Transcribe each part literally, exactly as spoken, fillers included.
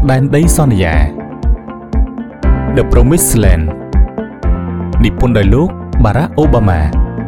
แดนได้ซ่อนยา The Promised Land นิพนธ์โดยลูกบารักโอบามา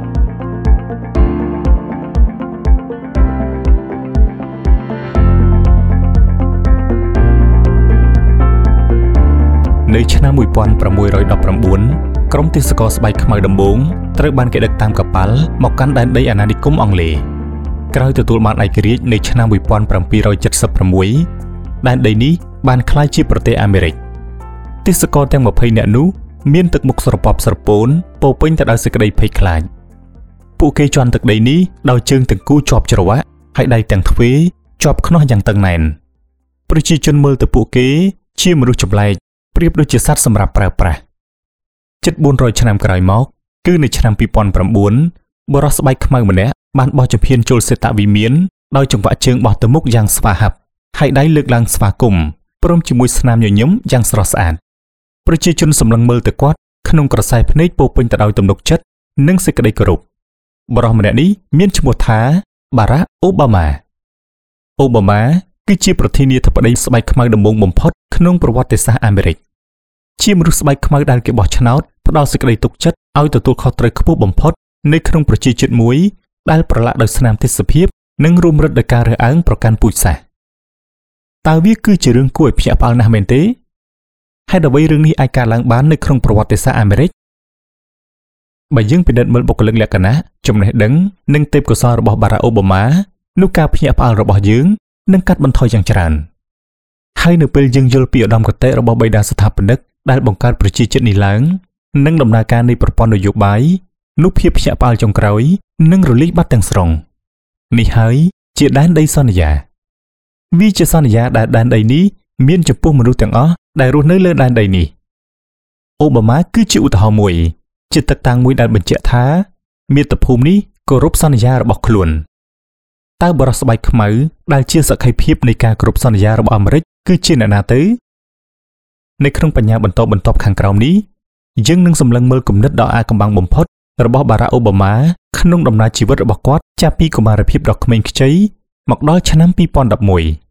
ในឆ្នាំ một nghìn sáu trăm mười chín ក្រុមទេសកលស្បែកខ្មៅដំបូងត្រូវបានគេដឹកតាមកប៉ាល់មកកាន់ដែនដីអាណានិគមអង់គ្លេសក្រោយទទួលបានឯករាជ្យនៅឆ្នាំ một nghìn bảy trăm bảy mươi sáu ដែនដីនេះបានក្លាយជាប្រទេសអាមេរិកទេសកលទាំងยี่สิบនាក់នោះមានទឹកមុខស្រពាប់ស្រពោនពោពេញទៅដោយសេចក្តីភ័យខ្លាចពួកគេជន់ទឹកដីនេះដោយជើងទាំងគូជាប់ច្រវាក់ហើយដៃទាំងទ្វេជាប់ខ្នោះយ៉ាងតឹងណែនប្រជាជនមើលទៅពួកគេជាមនុស្សចម្លែកប្រៀបដូចជាសត្វសម្រាប់ប្រើប្រាស់ជិតbốn trămឆ្នាំក្រោយមកគឺនៅឆ្នាំtwo thousand nineបរិសស្បែកខ្មៅម្នាក់បានបោះជំហានចូលសេតវិមានដោយចង្វាក់ជើងបោះទៅមុខយ៉ាងស្វាហាប់ហើយដៃលើកឡើងស្វាគមន៍ព្រមជាមួយស្នាមញញឹមយ៉ាងស្រស់ស្អាតប្រជាជនសម្លឹងមើលទៅគាត់ក្នុងក្រសែភ្នែកពោពេញទៅដោយទំនុកចិត្តនិងសេចក្តីគោរពបរិសម្នាក់នេះមានឈ្មោះថាបារ៉ាក់អូបាម៉ាអូបាម៉ាគឺជាប្រធានាធិបតីស្បែកខ្មៅដំបូងបំផុតក្នុងប្រវត្តិសាស្ត្រអាមេរិកជាមនុស្សស្បែកខ្មៅដែលគេបោះឆ្នោតផ្ដល់សេចក្តីទុកចិត្តឲ្យទទួលខុសត្រូវខ្ពស់បំផុតនៅក្នុងប្រជាជាតិមួយដែលប្រឡាក់ដោយស្នាមទេសភាពនិងរួមរឹតដោយការរើសអើងប្រកាន់ពូជសាសន៍តើវាគឺជារឿងគួរឲ្យភ្ញាក់ផ្អើលណាស់មែនទេហេតុអ្វីរឿងនេះអាចកើតឡើងបាននៅក្នុងប្រវត្តិសាស្ត្រអាមេរិកបើយើងពិនិត្យមើលបុគ្គលិកលក្ខណៈចំណេះដឹងនិងទេពកោសល្យរបស់បារ៉ាក់អូបាម៉ានោះការភ្ញាក់ផ្អើលរបស់យើងនឹងកាត់បន្ថយយ៉ាងច្រើនហើយនៅពេលយើងយល់ពីឧត្តមគតិរបស់បិតាស្ថាបនិកដែលបង្កើតប្រជាជាតិនេះឡើងនិងដំណើរការនៃប្រព័ន្ធនយោបាយនោះភាពភ្ញាក់ផ្អើលចុងក្រោយនឹងរលាយបាត់ទាំងស្រុងនេះហើយជាដែនដីសន្យាវាជាសន្យាដែលដែនដីនេះមានចំពោះមនុស្សទាំងអស់ដែលរស់នៅលើដែនដីនេះអូបាម៉ាគឺជាឧទាហរណ៍មួយជាទឹកតាំងមួយដែលបញ្ជាក់ថាមាតុភូមិនេះគោរពសន្យារបស់ខ្លួនតើបរិសស្បែកខ្មៅដែលជាសក្ខីភាពនៃការគោរពសន្យារបស់អាមេរិកគឺជាអ្នកណាទៅនៅក្នុងបញ្ញាបន្តបន្ទាប់ខាងក្រោមនេះយើងនឹងសម្លឹងមើលគំនិតដ៏អាថ៌កំបាំងបំផុតរបស់បារ៉ាក់អូបាម៉ាក្នុងដំណើរជីវិតរបស់គាត់ចាប់ពីកុមារភាពដ៏ក្មេងខ្ចីមកដល់ឆ្នាំtwo thousand eleven